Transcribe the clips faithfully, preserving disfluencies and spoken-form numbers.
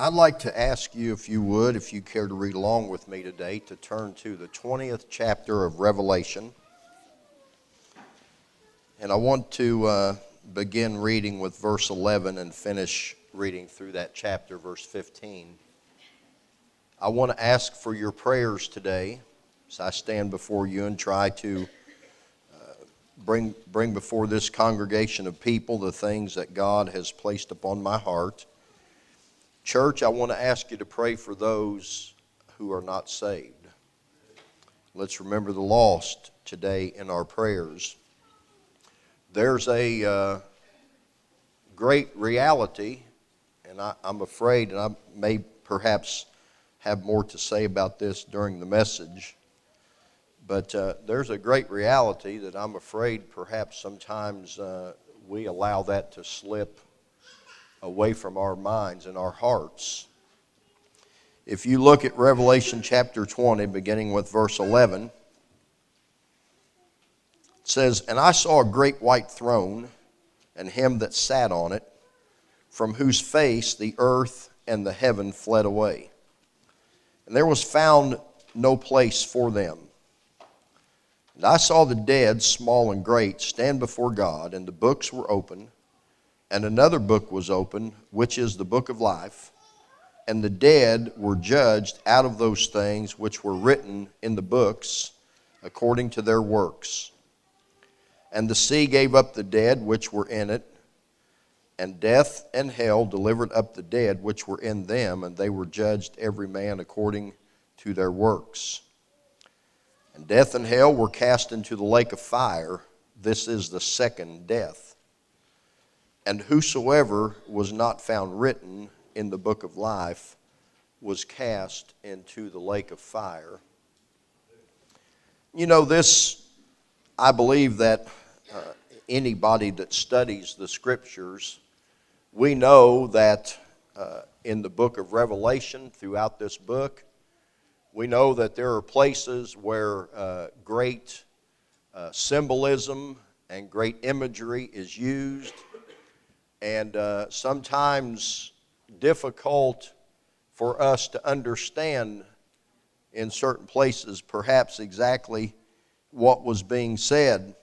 I'd like to ask you, if you would, if you care to read along with me today, to turn to the twentieth chapter of Revelation. And I want to uh, begin reading with verse eleven and finish reading through that chapter, verse fifteen. I want to ask for your prayers today as I stand before you and try to uh, bring, bring before this congregation of people the things that God has placed upon my heart. Church, I want to ask you to pray for those who are not saved. Let's remember the lost today in our prayers. There's a uh, great reality, and I, I'm afraid, and I may perhaps have more to say about this during the message, but uh, there's a great reality that I'm afraid perhaps sometimes uh, we allow that to slip away from our minds and our hearts. If you look at Revelation chapter twenty, beginning with verse eleven, it says, "And I saw a great white throne, and him that sat on it, from whose face the earth and the heaven fled away. And there was found no place for them. And I saw the dead, small and great, stand before God, and the books were opened. And another book was opened, which is the book of life. And the dead were judged out of those things which were written in the books, according to their works. And the sea gave up the dead which were in it, and death and hell delivered up the dead which were in them, and they were judged every man according to their works. And death and hell were cast into the lake of fire. This is the second death. And whosoever was not found written in the book of life was cast into the lake of fire." You know, this, I believe that uh, anybody that studies the Scriptures, we know that uh, in the book of Revelation, throughout this book, we know that there are places where uh, great uh, symbolism and great imagery is used, and uh, sometimes difficult for us to understand in certain places perhaps exactly what was being said.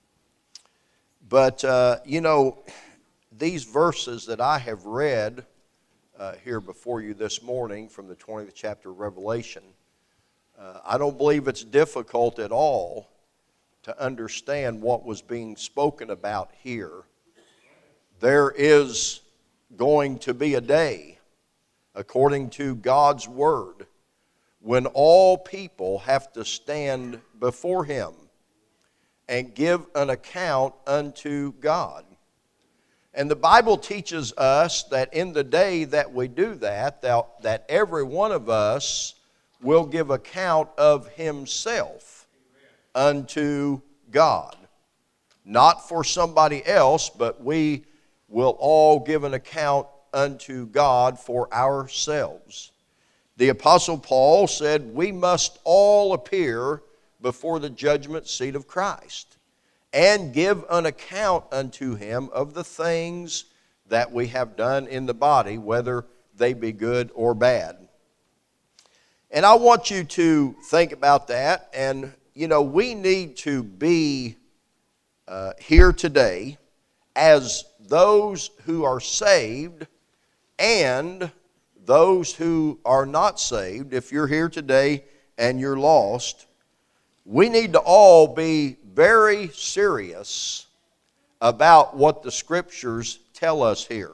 But, uh, you know, these verses that I have read uh, here before you this morning from the twentieth chapter of Revelation, uh, I don't believe it's difficult at all to understand what was being spoken about here. There is going to be a day, according to God's Word, when all people have to stand before Him and give an account unto God. And the Bible teaches us that in the day that we do that, that, that every one of us will give account of himself unto God. Not for somebody else, but we will all give an account unto God for ourselves. The Apostle Paul said we must all appear before the judgment seat of Christ and give an account unto Him of the things that we have done in the body, whether they be good or bad. And I want you to think about that. And, you know, we need to be uh, here today as those who are saved and those who are not saved. If you're here today and you're lost, we need to all be very serious about what the Scriptures tell us here.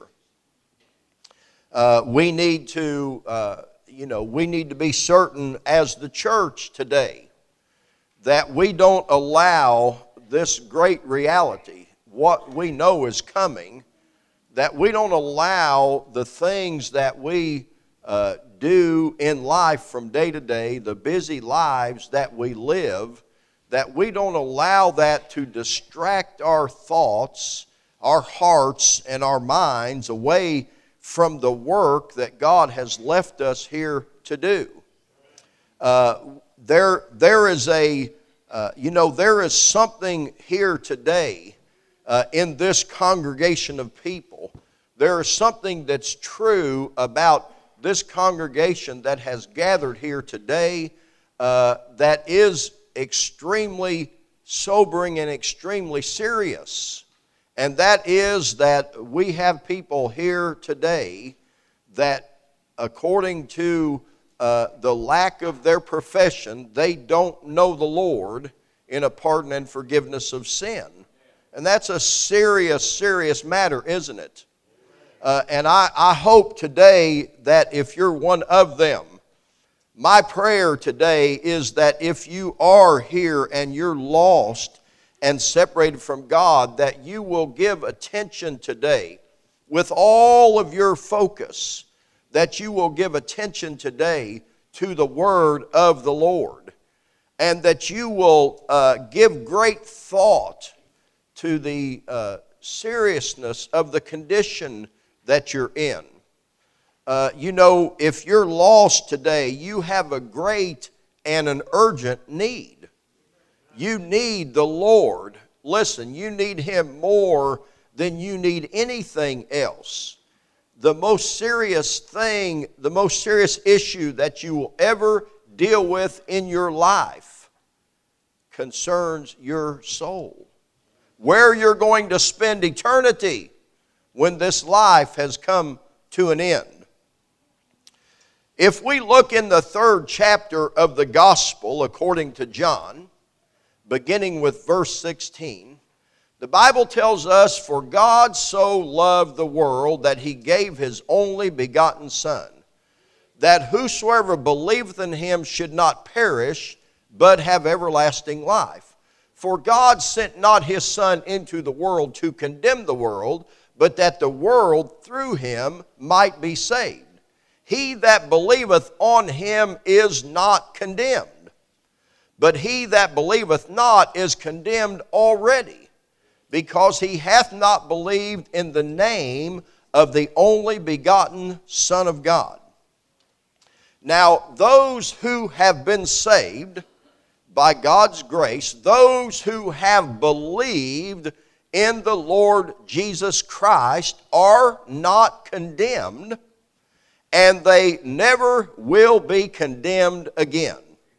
Uh, we need to, uh, you know, we need to be certain as the church today that we don't allow this great reality, what we know is coming, that we don't allow the things that we uh, do in life from day to day, the busy lives that we live, that we don't allow that to distract our thoughts, our hearts, and our minds away from the work that God has left us here to do. Uh, there, there is a, uh, you know, there is something here today uh, in this congregation of people. There is something that's true about this congregation that has gathered here today uh, that is extremely sobering and extremely serious. And that is that we have people here today that, according to uh, the lack of their profession, they don't know the Lord in a pardon and forgiveness of sin. And that's a serious, serious matter, isn't it? Uh, and I, I hope today that if you're one of them, my prayer today is that if you are here and you're lost and separated from God, that you will give attention today with all of your focus, that you will give attention today to the word of the Lord, and that you will uh, give great thought to the uh, seriousness of the condition that you're in. Uh, you know, if you're lost today, you have a great and an urgent need. You need the Lord. Listen, you need Him more than you need anything else. The most serious thing, the most serious issue that you will ever deal with in your life concerns your soul. Where you're going to spend eternity when this life has come to an end. If we look in the third chapter of the Gospel according to John, beginning with verse sixteen, the Bible tells us, "For God so loved the world that He gave His only begotten Son, that whosoever believeth in Him should not perish, but have everlasting life. For God sent not His Son into the world to condemn the world, but that the world through Him might be saved. He that believeth on Him is not condemned, but he that believeth not is condemned already, because he hath not believed in the name of the only begotten Son of God." Now, those who have been saved by God's grace, those who have believed in the Lord Jesus Christ, are not condemned, and they never will be condemned again.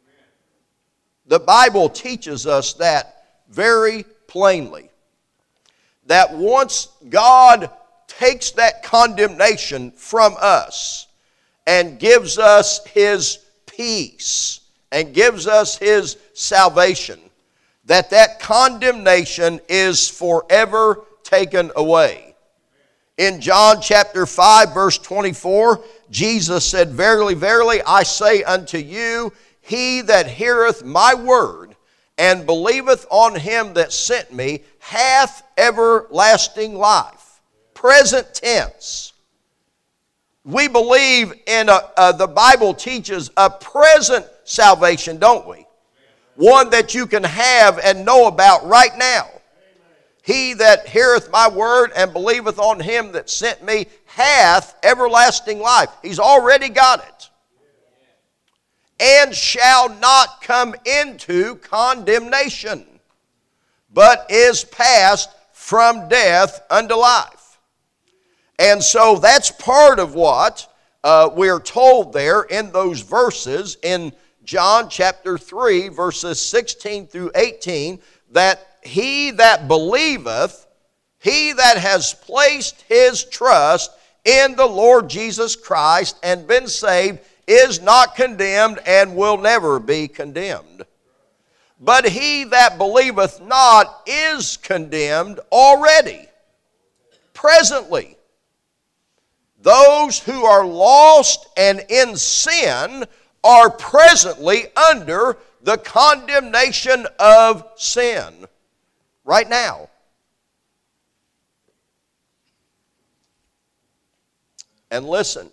The Bible teaches us that very plainly, that once God takes that condemnation from us and gives us His peace and gives us His salvation, that that condemnation is forever taken away. In John chapter five, verse twenty-four, Jesus said, "Verily, verily, I say unto you, he that heareth my word and believeth on Him that sent me hath everlasting life." Present tense. We believe in, a, uh, the Bible teaches a present salvation, don't we? One that you can have and know about right now. "He that heareth my word and believeth on Him that sent me hath everlasting life." He's already got it. "And shall not come into condemnation, but is passed from death unto life." And so that's part of what uh, we're told there in those verses in John chapter three, verses sixteen through eighteen, that he that believeth, he that has placed his trust in the Lord Jesus Christ and been saved, is not condemned and will never be condemned. But he that believeth not is condemned already, presently. Those who are lost and in sin are presently under the condemnation of sin right now. And listen,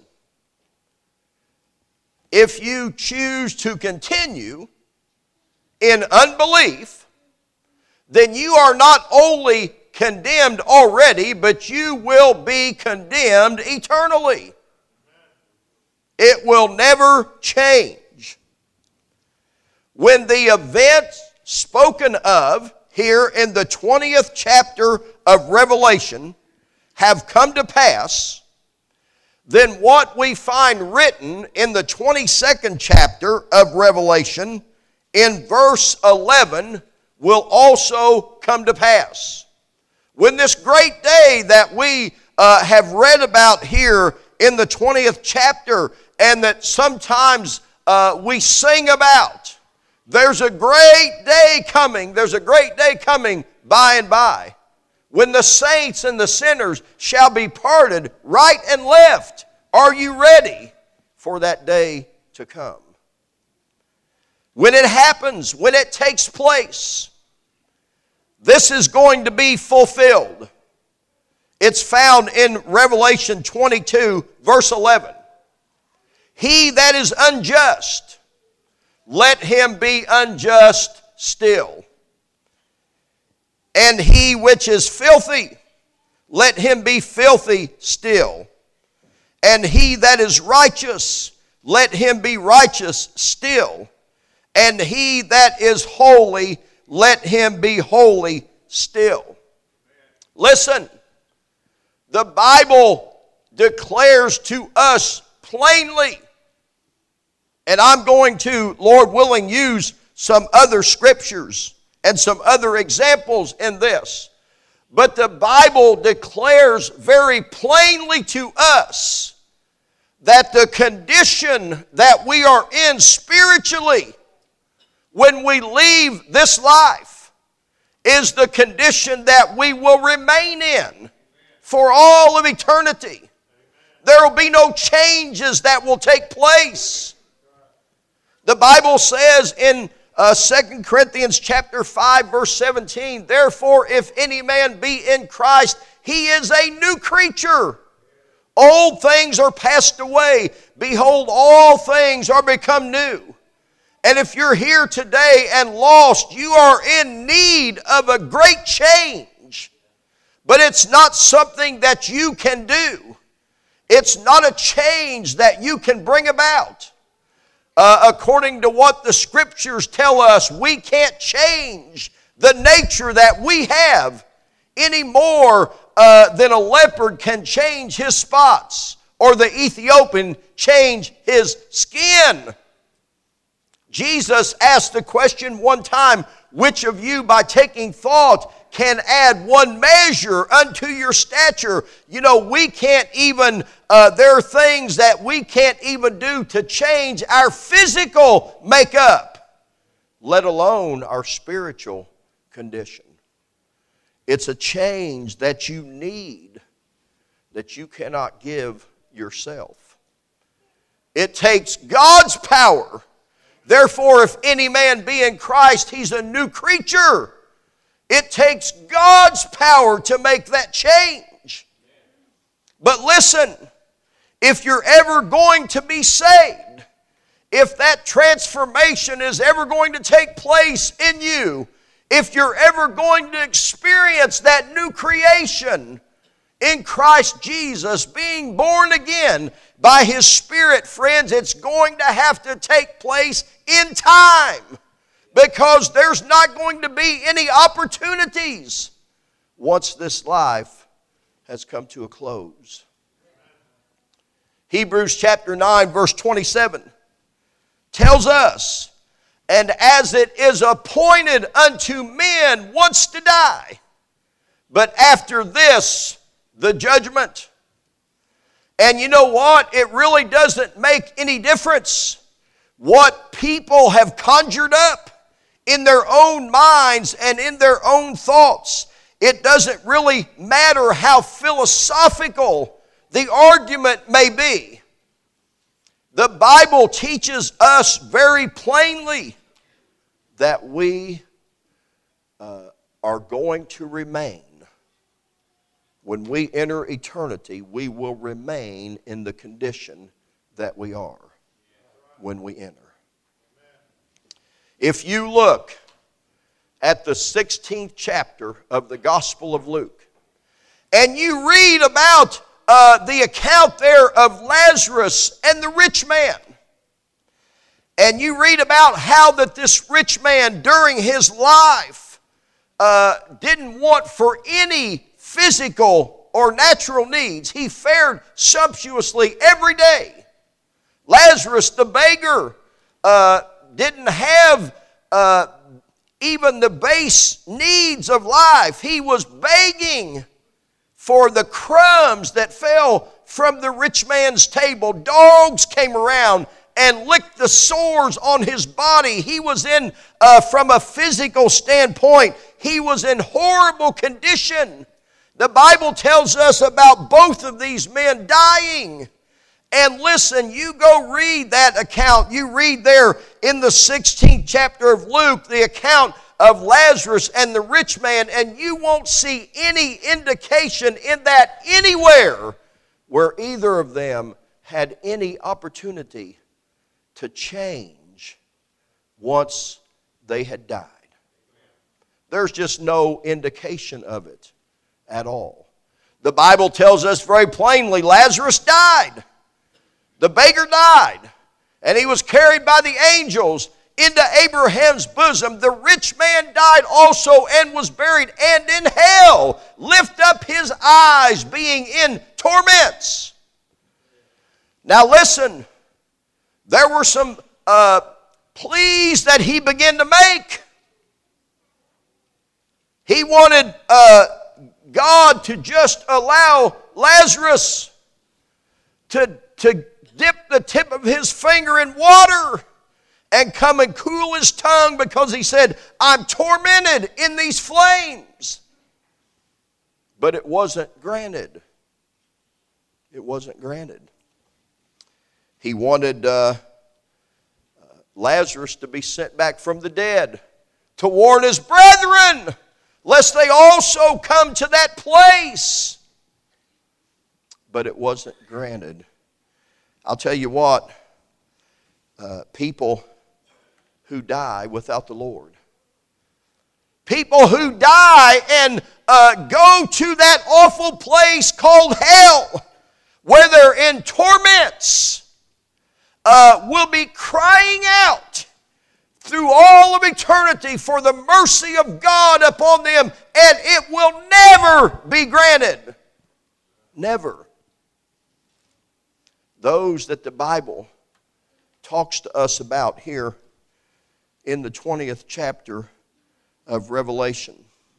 if you choose to continue in unbelief, then you are not only condemned already, but you will be condemned eternally. It will never change. When the events spoken of here in the twentieth chapter of Revelation have come to pass, then what we find written in the twenty-second chapter of Revelation in verse eleven will also come to pass. When this great day that we uh, have read about here in the twentieth chapter and that sometimes uh, we sing about, there's a great day coming, there's a great day coming by and by, when the saints and the sinners shall be parted right and left. Are you ready for that day to come? When it happens, when it takes place, this is going to be fulfilled. It's found in Revelation twenty-two, verse eleven. He that is unjust, let him be unjust still. And he which is filthy, let him be filthy still. And he that is righteous, let him be righteous still. And he that is holy, let him be holy still. Listen, the Bible declares to us plainly, and I'm going to, Lord willing, use some other scriptures and some other examples in this. But the Bible declares very plainly to us that the condition that we are in spiritually when we leave this life is the condition that we will remain in for all of eternity. There will be no changes that will take place. The Bible says in Uh, Second Corinthians chapter five, verse seventeen, therefore, if any man be in Christ, he is a new creature. Old things are passed away. Behold, all things are become new. And if you're here today and lost, you are in need of a great change. But it's not something that you can do. It's not a change that you can bring about. Uh, according to what the Scriptures tell us, we can't change the nature that we have any more uh, than a leopard can change his spots or the Ethiopian change his skin. Jesus asked the question one time, which of you by taking thought can add one measure unto your stature? You know, we can't even, uh, there are things that we can't even do to change our physical makeup, let alone our spiritual condition. It's a change that you need, that you cannot give yourself. It takes God's power. Therefore, if any man be in Christ, he's a new creature. It takes God's power to make that change. But listen, if you're ever going to be saved, if that transformation is ever going to take place in you, if you're ever going to experience that new creation in Christ Jesus, being born again by His Spirit, friends, it's going to have to take place in time. Because there's not going to be any opportunities once this life has come to a close. Hebrews chapter nine, verse twenty-seven tells us, and as it is appointed unto men once to die, but after this, the judgment. And you know what? It really doesn't make any difference what people have conjured up in their own minds and in their own thoughts. It doesn't really matter how philosophical the argument may be. The Bible teaches us very plainly that we uh, are going to remain. When we enter eternity, we will remain in the condition that we are when we enter. If you look at the sixteenth chapter of the Gospel of Luke, and you read about uh, the account there of Lazarus and the rich man, and you read about how that this rich man during his life uh, didn't want for any physical or natural needs. He fared sumptuously every day. Lazarus, the beggar, uh, didn't have uh, even the base needs of life. He was begging for the crumbs that fell from the rich man's table. Dogs came around and licked the sores on his body. He was in, uh, from a physical standpoint, he was in horrible condition. The Bible tells us about both of these men dying. And listen, you go read that account. You read there in the sixteenth chapter of Luke, the account of Lazarus and the rich man, and you won't see any indication in that anywhere where either of them had any opportunity to change once they had died. There's just no indication of it at all. The Bible tells us very plainly, Lazarus died. The beggar died, and he was carried by the angels into Abraham's bosom. The rich man died also and was buried, and in hell lift up his eyes, being in torments. Now listen, there were some uh, pleas that he began to make. He wanted uh, God to just allow Lazarus to, to dip the tip of his finger in water and come and cool his tongue, because he said, I'm tormented in these flames. But it wasn't granted. It wasn't granted. He wanted uh, Lazarus to be sent back from the dead to warn his brethren, lest they also come to that place. But it wasn't granted. I'll tell you what, uh, people who die without the Lord, people who die and uh, go to that awful place called hell, where they're in torments, uh, will be crying out through all of eternity for the mercy of God upon them, and it will never be granted. Never. Those that the Bible talks to us about here in the twentieth chapter of Revelation.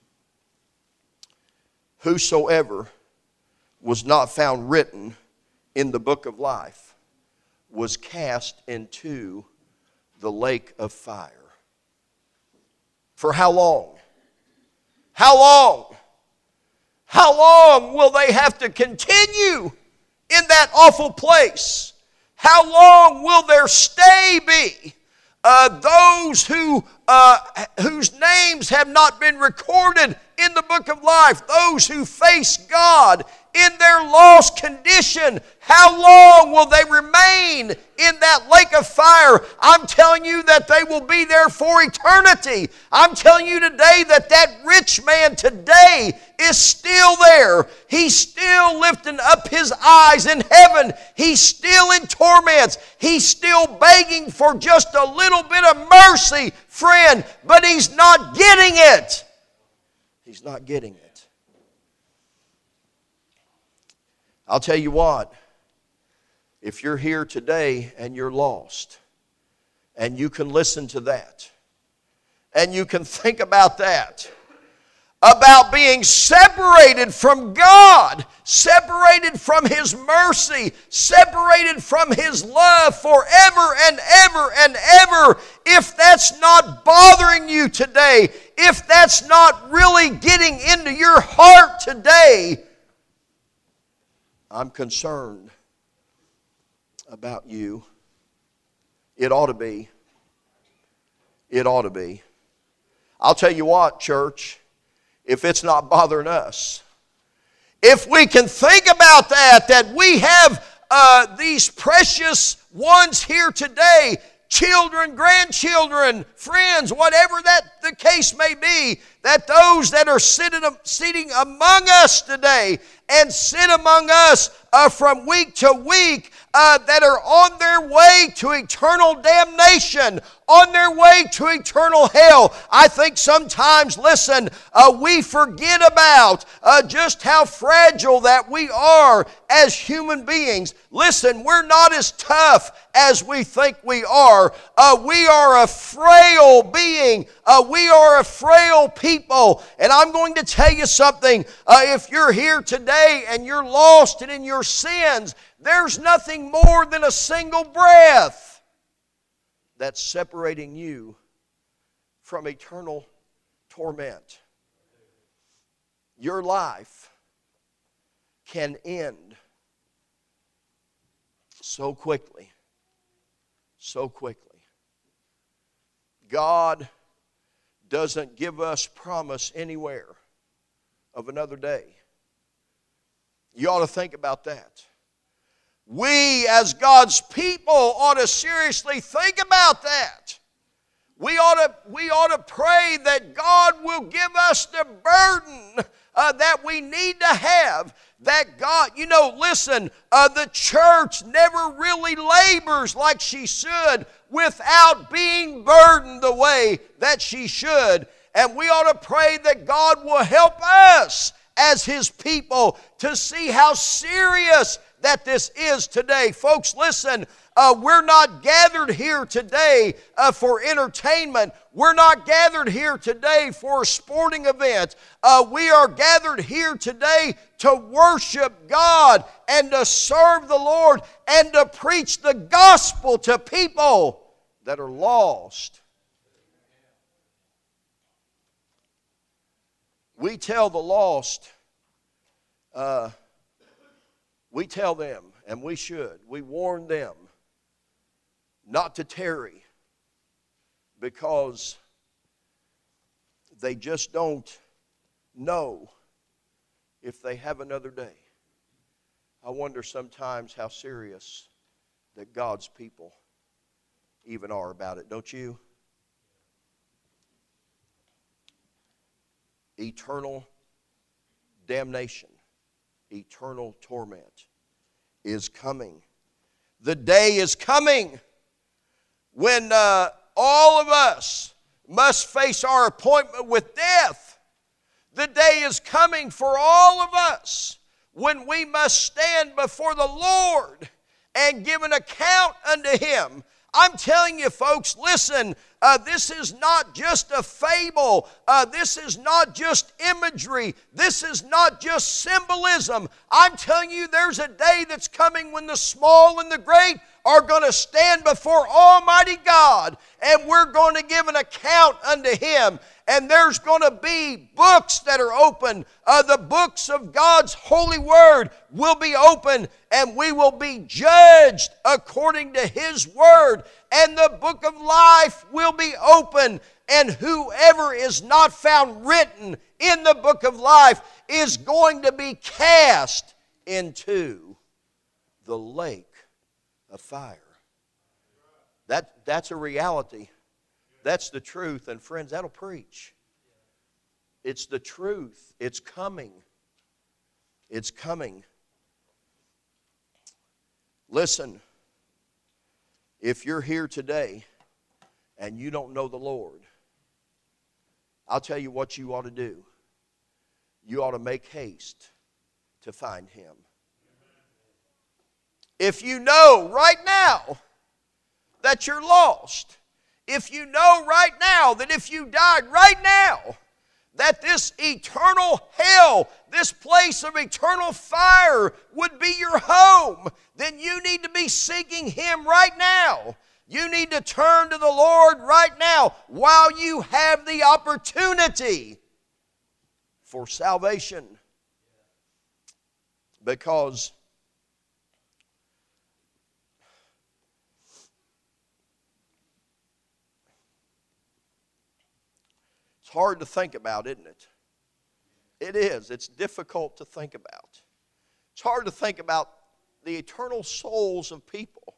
Whosoever was not found written in the book of life was cast into the lake of fire. For how long? How long? How long will they have to continue in that awful place? How long will their stay be? Uh, those who uh, whose names have not been recorded in the book of life, those who face God in their lost condition, how long will they remain in that lake of fire? I'm telling you that they will be there for eternity. I'm telling you today that that rich man today is still there. He's still lifting up his eyes in heaven. He's still in torments. He's still begging for just a little bit of mercy, friend, but he's not getting it. He's not getting it. I'll tell you what, if you're here today and you're lost, and you can listen to that, and you can think about that, about being separated from God, separated from His mercy, separated from His love forever and ever and ever, if that's not bothering you today, if that's not really getting into your heart today, I'm concerned about you. It ought to be. It ought to be. I'll tell you what, church, if it's not bothering us, if we can think about that, that we have uh, these precious ones here today, children, grandchildren, friends, whatever that the case may be, that those that are sitting, sitting among us today and sit among us uh, from week to week uh, that are on their way to eternal damnation, on their way to eternal hell. I think sometimes, listen, uh, we forget about uh, just how fragile that we are as human beings. Listen, we're not as tough as we think we are. Uh, we are a frail being. Uh, we are a frail people. And I'm going to tell you something. Uh, if you're here today and you're lost and in your sins, there's nothing more than a single breath that's separating you from eternal torment. Your life can end so quickly, so quickly. God doesn't give us promise anywhere of another day. You ought to think about that. We as God's people ought to seriously think about that. We ought to, we ought to pray that God will give us the burden uh, that we need to have. That God, you know, listen, uh, the church never really labors like she should without being burdened the way that she should. And we ought to pray that God will help us as His people to see how serious that this is today. Folks, listen, uh, we're not gathered here today uh, for entertainment. We're not gathered here today for a sporting event. Uh, we are gathered here today to worship God and to serve the Lord and to preach the gospel to people that are lost. We tell the lost, uh, we tell them, and we should, we warn them not to tarry because they just don't know if they have another day. I wonder sometimes how serious that God's people even are about it, don't you? Eternal damnation, eternal torment is coming. The day is coming when uh, all of us must face our appointment with death. The day is coming for all of us when we must stand before the Lord and give an account unto Him. I'm telling you, folks, listen, uh, this is not just a fable. Uh, this is not just imagery. This is not just symbolism. I'm telling you, there's a day that's coming when the small and the great are going to stand before Almighty God, and we're going to give an account unto Him. And there's going to be books that are open. Uh, the books of God's holy word will be open, and we will be judged according to His word. And the book of life will be open, and whoever is not found written in the book of life is going to be cast into the lake of fire. That, that's a reality. That's the truth. And friends, that'll preach. It's the truth. It's coming. It's coming. Listen, if you're here today and you don't know the Lord, I'll tell you what you ought to do. You ought to make haste to find Him. If you know right now that you're lost, if you know right now that if you died right now, that this eternal hell, this place of eternal fire would be your home, then you need to be seeking Him right now. You need to turn to the Lord right now while you have the opportunity for salvation. Because hard to think about, isn't it? It is. It's difficult to think about. It's hard to think about the eternal souls of people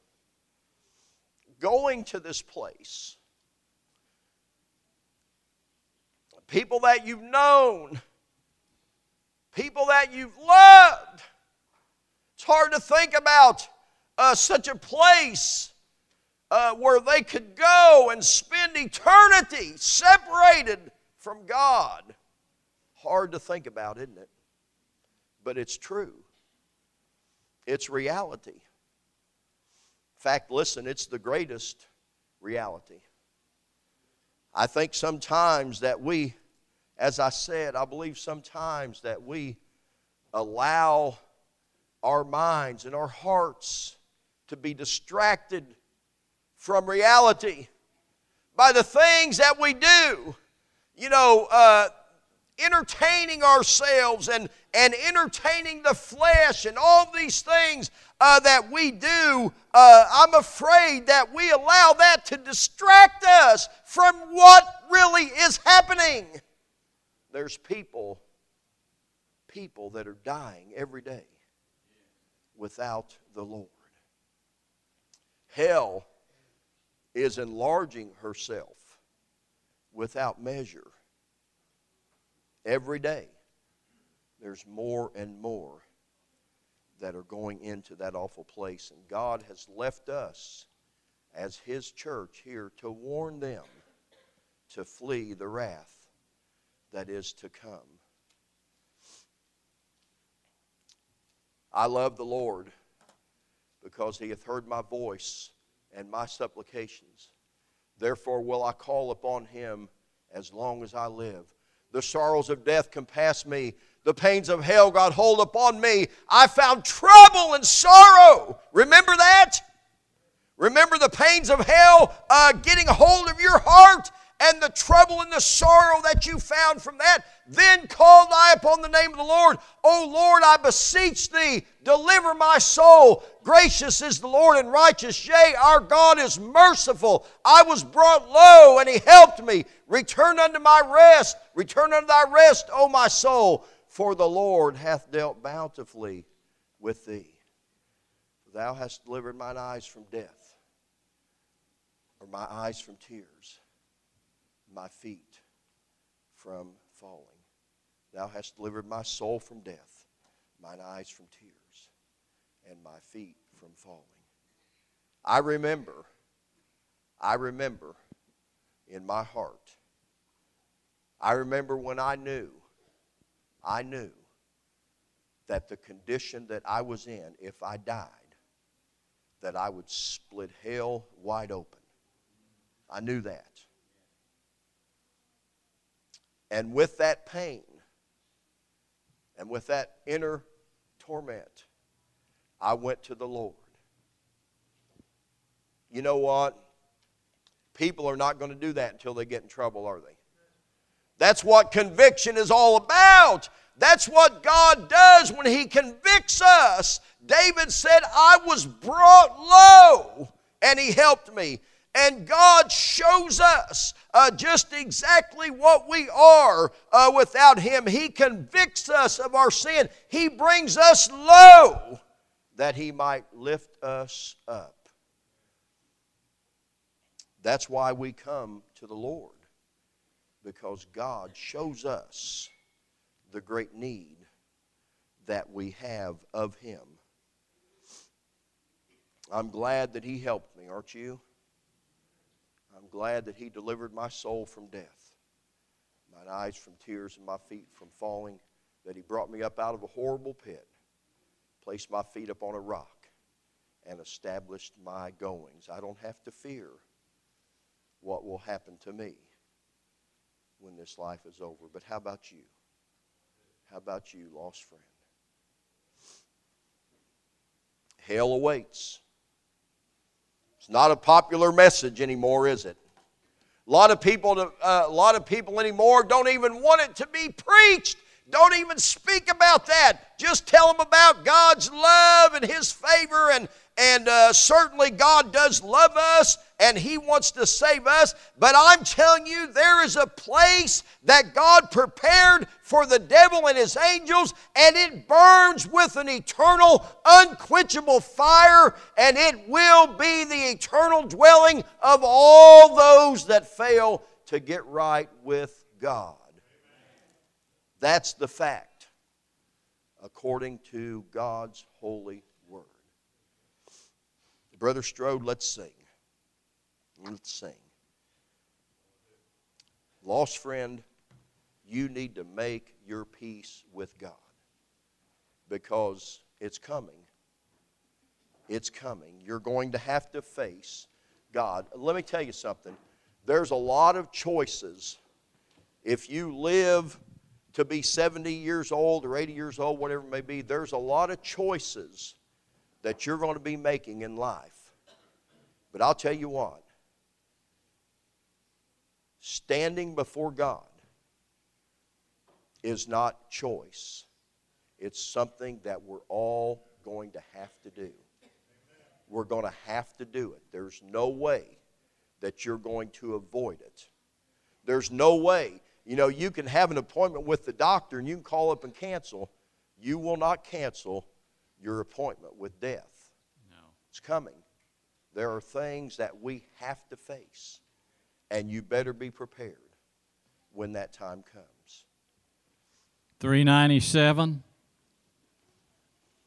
going to this place people that you've known, people that you've loved. It's hard to think about uh, such a place uh, where they could go and spend eternity separated from God. Hard to think about, isn't it? But it's true. It's reality. In fact, listen, it's the greatest reality. I think sometimes that we, as I said, I believe sometimes that we allow our minds and our hearts to be distracted from reality by the things that we do. You know, uh, entertaining ourselves and, and entertaining the flesh and all these things uh, that we do, uh, I'm afraid that we allow that to distract us from what really is happening. There's people, people that are dying every day without the Lord. Hell is enlarging herself without measure. Every day, there's more and more that are going into that awful place. And God has left us as His church here to warn them to flee the wrath that is to come. I love the Lord because He hath heard my voice and my supplications. Therefore will I call upon Him as long as I live. The sorrows of death compassed me. The pains of hell got hold upon me. I found trouble and sorrow. Remember that? Remember the pains of hell uh, getting a hold of your heart and the trouble and the sorrow that you found from that. Then called I upon the name of the Lord. O Lord, I beseech Thee, deliver my soul. Gracious is the Lord and righteous. Yea, our God is merciful. I was brought low, and He helped me. Return unto my rest. Return unto thy rest, O my soul. For the Lord hath dealt bountifully with thee. Thou hast delivered mine eyes from death, or my eyes from tears, my feet from falling. Thou hast delivered my soul from death, mine eyes from tears, and my feet from falling. I remember, I remember in my heart, I remember when I knew, I knew that the condition that I was in, if I died, that I would split hell wide open. I knew that. And with that pain, and with that inner torment, I went to the Lord. You know what? People are not going to do that until they get in trouble, are they? That's what conviction is all about. That's what God does when He convicts us. David said, I was brought low, and He helped me. And God shows us uh, just exactly what we are uh, without Him. He convicts us of our sin. He brings us low that He might lift us up. That's why we come to the Lord, because God shows us the great need that we have of Him. I'm glad that He helped me, aren't you? I'm glad that He delivered my soul from death, mine eyes from tears and my feet from falling, that He brought me up out of a horrible pit, placed my feet upon a rock, and established my goings. I don't have to fear what will happen to me when this life is over. But how about you? How about you, lost friend? Hell awaits. It's not a popular message anymore, is it? A lot of people, uh, a lot of people anymore don't even want it to be preached. Don't even speak about that. Just tell them about God's love and His favor, and and uh, certainly God does love us and He wants to save us. But I'm telling you, there is a place that God prepared for the devil and his angels, and it burns with an eternal, unquenchable fire, and it will be the eternal dwelling of all those that fail to get right with God. That's the fact, according to God's holy word. Brother Strode, let's sing. Let's sing. Lost friend, you need to make your peace with God, because it's coming. It's coming. You're going to have to face God. Let me tell you something. There's a lot of choices. If you live to be seventy years old or eighty years old, whatever it may be, there's a lot of choices that you're going to be making in life. But I'll tell you what, standing before God is not choice. It's something that we're all going to have to do. We're going to have to do it. There's no way that you're going to avoid it. There's no way. You know, you can have an appointment with the doctor and you can call up and cancel. You will not cancel your appointment with death. No. It's coming. There are things that we have to face, and you better be prepared when that time comes. three ninety-seven.